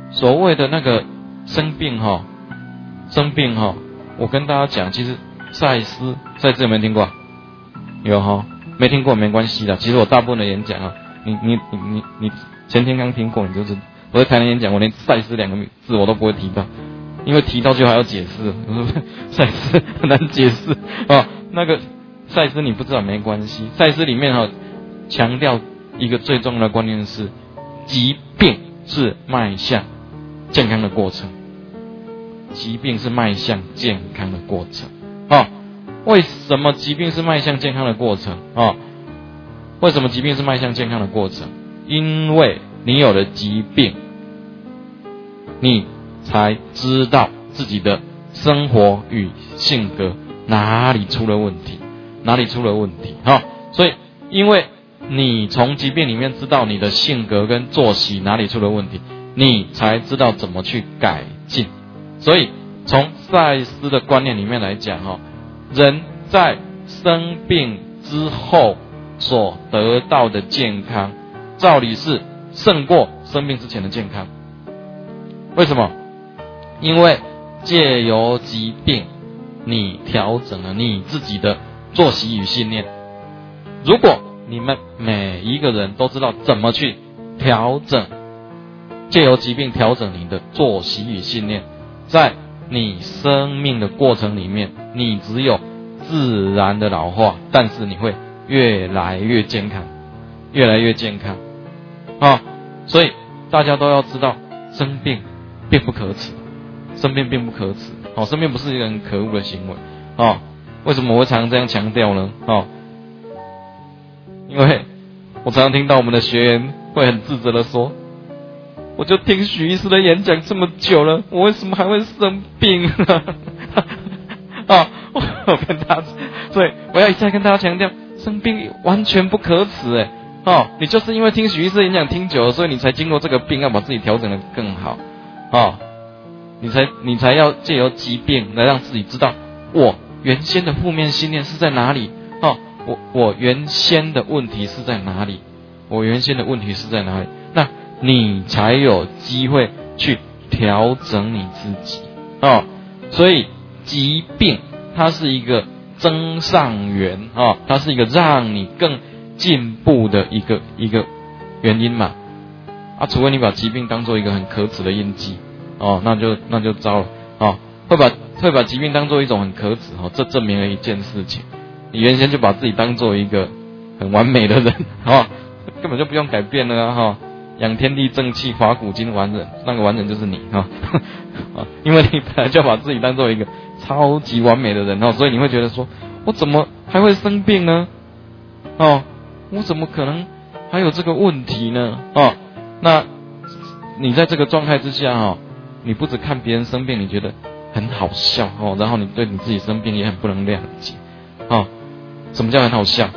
所谓的那个生病我跟大家讲，其实赛斯有没有听过？有哈，没听过没关系的。其实我大部分的演讲你前天刚听过，你就是我在台南演讲，我连赛斯2个字我都不会提到，因为提到就还要解释，赛斯很难解释那个赛斯你不知道没关系，赛斯里面强调一个最重要的观念是，疾病是迈向健康的过程。疾病是迈向健康的过程为什么疾病是迈向健康的过程为什么疾病是迈向健康的过程？因为你有了疾病，你才知道自己的生活与性格哪里出了问题，所以因为你从疾病里面知道你的性格跟作息哪里出了问题，你才知道怎么去改进。所以从赛斯的观念里面来讲人在生病之后所得到的健康，照理是胜过生病之前的健康。为什么？因为借由疾病，你调整了你自己的作息与信念。如果你们每一个人都知道怎么去调整，借由疾病调整你的作息与信念，在你生命的过程里面，你只有自然的老化，但是你会越来越健康所以大家都要知道，生病并不可耻生病不是一个很可恶的行为为什么我会常常这样强调呢因为我常常听到我们的学员会很自责的说，我就听许医师的演讲这么久了，我为什么还会生病呢我跟大家，所以我要一再跟大家强调，生病完全不可耻你就是因为听许医师演讲听久了，所以你才经过这个病，要把自己调整得更好你才要借由疾病来让自己知道我原先的负面信念是在哪里我原先的问题是在哪里，那你才有机会去调整你自己所以疾病它是一个增上缘它是一个让你更进步的一个原因嘛除非你把疾病当作一个很可耻的印记那就糟了会把疾病当作一种很可耻这证明了一件事情，你原先就把自己当作一个很完美的人根本就不用改变了养天地正气华古今完人，那个完人就是你因为你本来就把自己当作一个超级完美的人所以你会觉得说，我怎么还会生病呢我怎么可能还有这个问题呢那你在这个状态之下你不只看别人生病你觉得很好笑然后你对你自己生病也很不能谅解什么叫很好笑？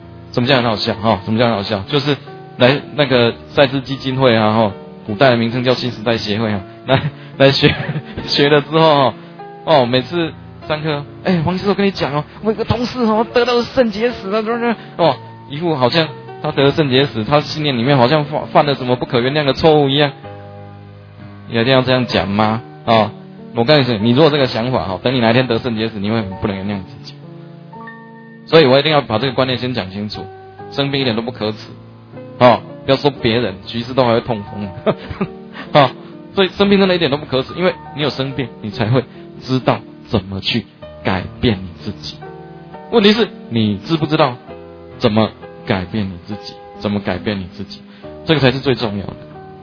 就是来那个赛斯基金会古代的名称叫新时代协会来学了之后每次上课黄医师我跟你讲我有个同事得到了肾结石了一副好像他得了肾结石，他信念里面好像犯了什么不可原谅的错误一样。你一定要这样讲吗我告诉你，你如果这个想法等你哪一天得肾结石，你会很不能原谅自己。所以我一定要把这个观念先讲清楚，生病一点都不可耻不要说别人，徐医师都还会痛风所以生病真的一点都不可耻，因为你有生病，你才会知道怎么去改变你自己。问题是你知不知道怎么改变你自己？这个才是最重要的。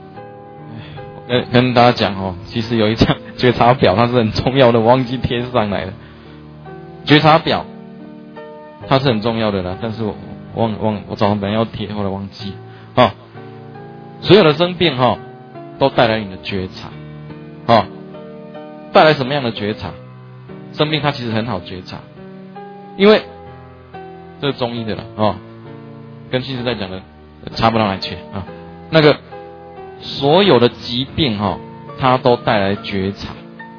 跟大家讲其实有一张觉察表，它是很重要的，我忘记贴上来了。觉察表它是很重要的啦，但是我早上本来要贴，后来忘记所有的生病都带来你的觉察带来什么样的觉察？生病它其实很好觉察，因为这是中医的了跟新时代讲的差不到哪里去那个所有的疾病它都带来觉察，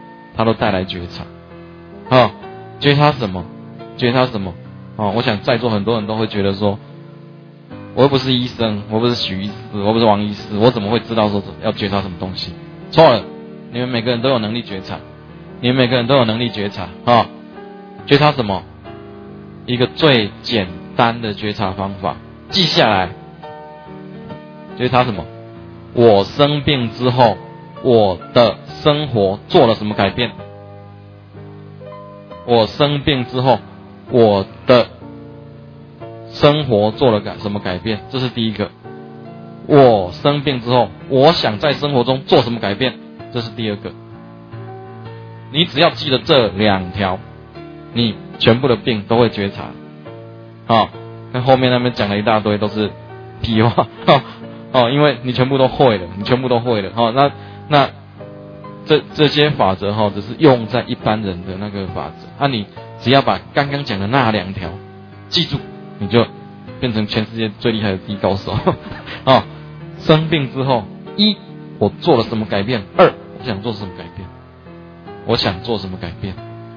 觉察什么？我想在座很多人都会觉得说，我又不是医生，我不是许医师，我不是王医师，我怎么会知道说要觉察什么东西？ 错了，你们每个人都有能力觉察，你们每个人都有能力觉察啊！觉察什么？一个最简单的觉察方法，记下来。觉察什么？我生病之后，我的生活做了什么改变？我生病之后，我的生活做了什么改变？这是第一个。我生病之后，我想在生活中做什么改变？这是第二个。你只要记得这2条，你全部的病都会觉察。跟后面那边讲了一大堆都是屁话。因为你全部都会了，你全部都会了。那这些法则只是用在一般人的那个法则。你只要把刚刚讲的那2条记住，你就变成全世界最厉害的第一高手。生病之后，1我做了什么改变？2我想做什么改变？我想做什么改变？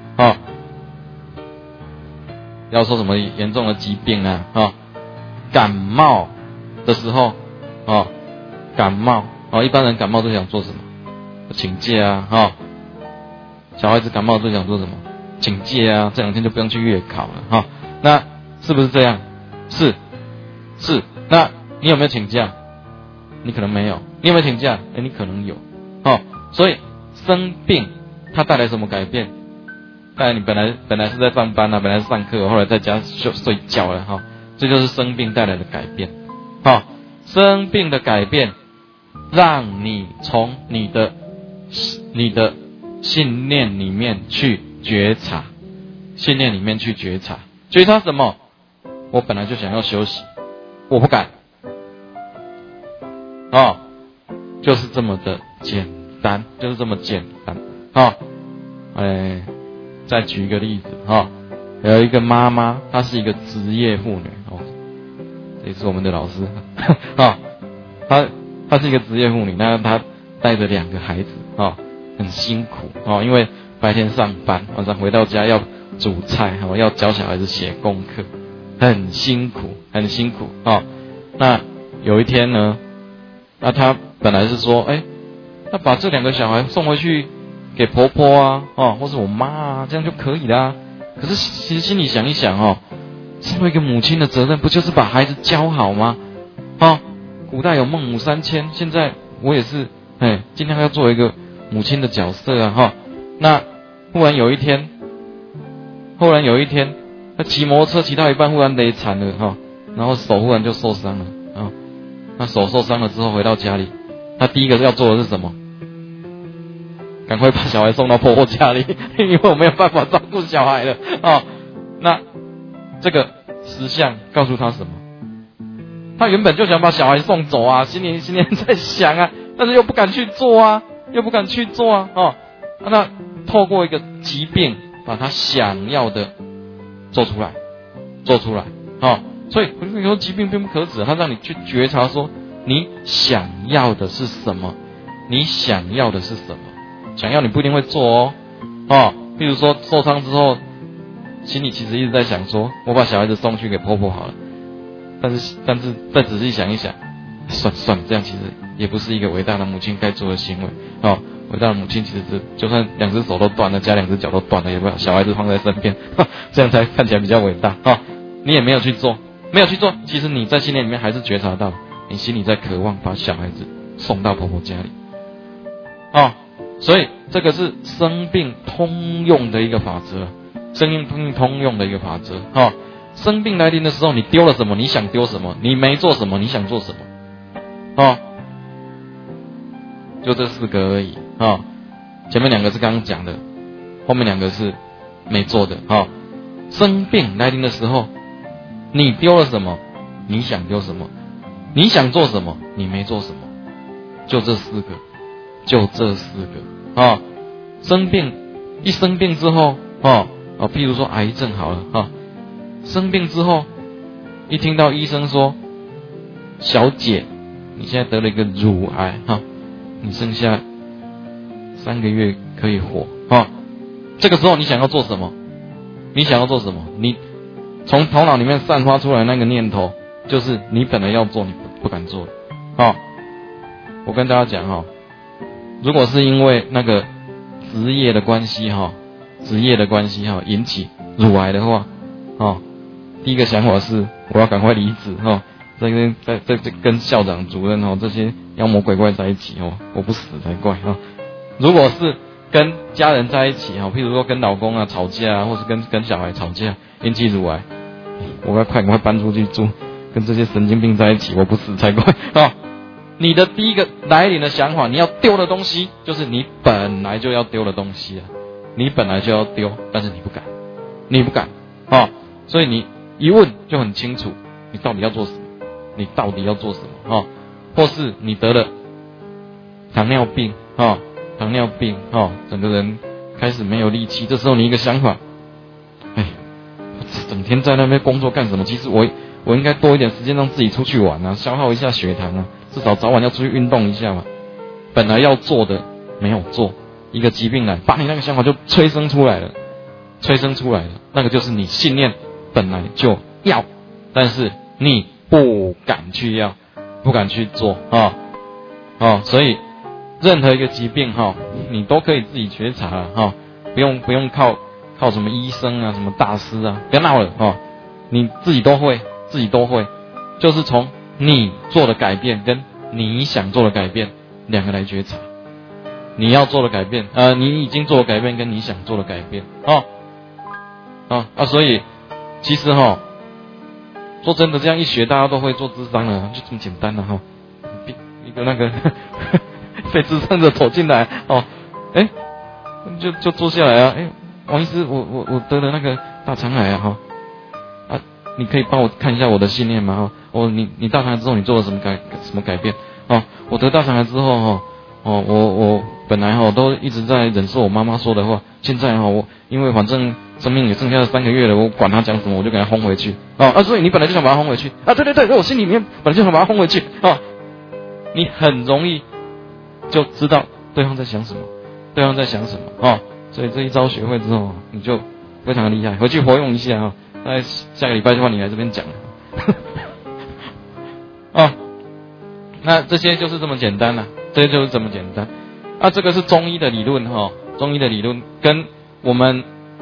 要说什么严重的疾病啊，感冒的时候，感冒，一般人感冒都想做什么？请假啊，小孩子感冒都想做什么？请假啊，这2天就不用去月考了，那是不是这样？是。那你有没有请假？你可能没有。你有没有请假？你可能有。所以生病它带来什么改变？带来你本来是在上班本来是上课，后来在家睡觉了，这就是生病带来的改变。生病的改变让你从你的信念里面去觉察，信念里面去觉察。觉察什么？我本来就想要休息，我不敢。就是这么的简单，就是这么简单。再举一个例子，有一个妈妈，她是一个职业妇女，这也是我们的老师。她是一个职业妇女，那她带着2个孩子，很辛苦，因为白天上班，晚上回到家要煮菜，要教小孩子写功课，很辛苦。那有一天呢，那她本来是说，那把这2个小孩送回去给婆婆啊，或是我妈啊，这样就可以啦。可是其实心里想一想，身为一个母亲的责任，不就是把孩子教好吗？古代有孟母三迁，现在我也是，尽量要做一个母亲的角色啊，那忽然有一天，他骑摩托车骑到一半，忽然累惨了，然后手忽然就受伤了，那手受伤了之后回到家里，他第一个要做的是什么？赶快把小孩送到婆婆家里，因为我没有办法照顾小孩了。那这个实相告诉他什么？他原本就想把小孩送走啊，心里在想啊，但是又不敢去做啊。那透过一个疾病，把他想要的做出来。所以有时候疾病并不可耻，他让你去觉察说，你想要的是什么？想要你不一定会做譬如说受伤之后，心里其实一直在想说，我把小孩子送去给婆婆好了。但是再仔细想一想，算了，这样其实也不是一个伟大的母亲该做的行为。伟大的母亲其实就算2只手都断了，加2只脚都断了，也不要小孩子放在身边，这样才看起来比较伟大。你也没有去做，其实你在心里面还是觉察到，你心里在渴望把小孩子送到婆婆家里。所以这个是生病通用的一个法则，生病来临的时候，你丢了什么？你想丢什么？你没做什么？你想做什么？就这4个而已。前面2个是刚刚讲的，后面2个是没做的。生病来临的时候，你丢了什么？你想丢什么？你想做什么？你没做什么？就这4个。生病之后，譬如说癌症好了，生病之后，一听到医生说，小姐，你现在得了一个乳癌，你剩下3个月可以活，这个时候你想要做什么？你从头脑里面散发出来那个念头，就是你本来要做，你不敢做。我跟大家讲， 如果是因为那个职业的关系引起乳癌的话，第一个想法是我要赶快离职在跟校长、主任这些妖魔鬼怪在一起我不死才怪如果是跟家人在一起譬如说跟老公吵架或是跟小孩吵架引起乳癌，我要赶快搬出去住，跟这些神经病在一起，我不死才怪你的第一个来临的想法，你要丢的东西，就是你本来就要丢的东西你本来就要丢，但是你不敢所以你一问就很清楚，你到底要做什么或是你得了糖尿病整个人开始没有力气，这时候你一个想法，整天在那边工作干什么？其实我应该多一点时间让自己出去玩消耗一下血糖至少早晚要出去运动一下嘛。本来要做的没有做，一个疾病来，把你那个想法就催生出来了，那个就是你信念本来就要，但是你不敢去要，不敢去做所以任何一个疾病你都可以自己觉察了不用靠什么医生什么大师不要闹了你自己都会，就是从你做的改变跟你想做的改变两个来觉察，你要做的改变你已经做的改变跟你想做的改变所以其实说真的，这样一学大家都会做諮商了，就这么简单了一个那个被諮商者走进来就坐下来王医师，我得了那个大肠癌你可以帮我看一下我的信念吗你大肠癌之后你做了什么改变我得大肠癌之后我本来都一直在忍受我妈妈说的话，现在我因为反正生命也剩下3个月了，我管他讲什么我就给他轰回去所以你本来就想把他轰回去对，我心里面本来就想把他轰回去你很容易就知道对方在想什么所以这一招学会之后你就非常的厉害，回去活用一下大概下个礼拜的话你来这边讲那这些就是这么简单这个是中医的理论中医的理论跟我们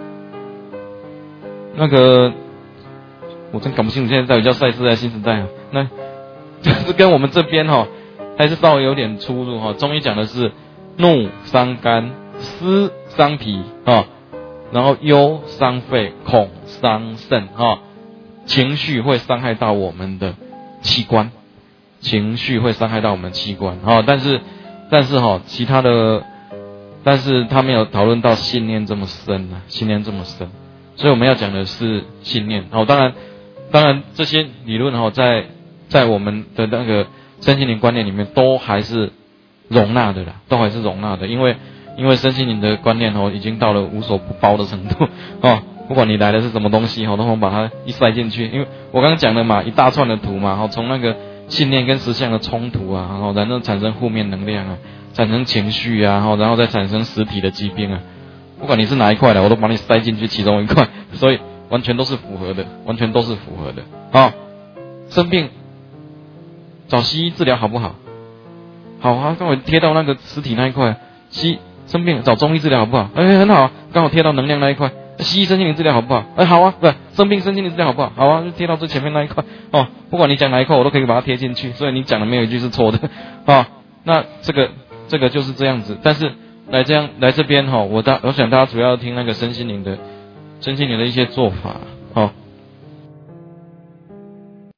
那个我真搞不清楚现在到底叫赛斯还是新时代那就是跟我们这边还是稍微有点出入中医讲的是怒伤肝，思伤脾然后忧伤肺，恐伤肾情绪会伤害到我们的器官但是其他的，但是他没有讨论到信念这么深所以我们要讲的是信念当然这些理论在我们的那个身心灵观念里面都还是容纳的因为身心灵的观念已经到了无所不包的程度不管你来的是什么东西都能把它一塞进去，因为我刚刚讲的嘛，一大串的图嘛从那个信念跟实相的冲突然后产生负面能量产生情绪然后再产生实体的疾病不管你是哪一块的，我都把你塞进去其中一块，所以完全都是符合的生病找西医治疗好不好？好刚好贴到那个实体那一块。生病找中医治疗好不好？很好刚好贴到能量那一块。西医身心灵治疗好不好？好啊，不生病身心灵治疗好不好？好啊，就贴到最前面那一块不管你讲哪一块，我都可以把它贴进去，所以你讲的没有一句是错的那这个就是这样子。但是来这边我想大家主要听那个身心灵的一些做法